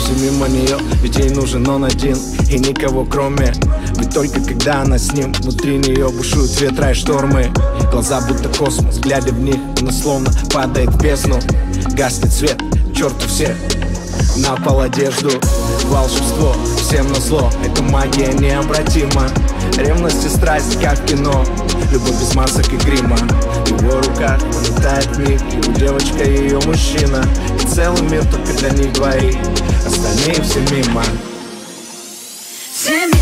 все мимо нее, ведь ей нужен он один и никого кроме. Ведь только когда она с ним, внутри нее бушуют ветра и штормы. Глаза будто космос, глядя в них, она словно падает в бездну. Гаснет свет, к черту всех, на пол одежду. Волшебство, всем назло, эта магия необратима. Ревность и страсть, как в кино, любовь без масок и грима. В его руках полетает миг, его девочка и ее мужчина. И целый мир только для них двоих, остальные все мимо.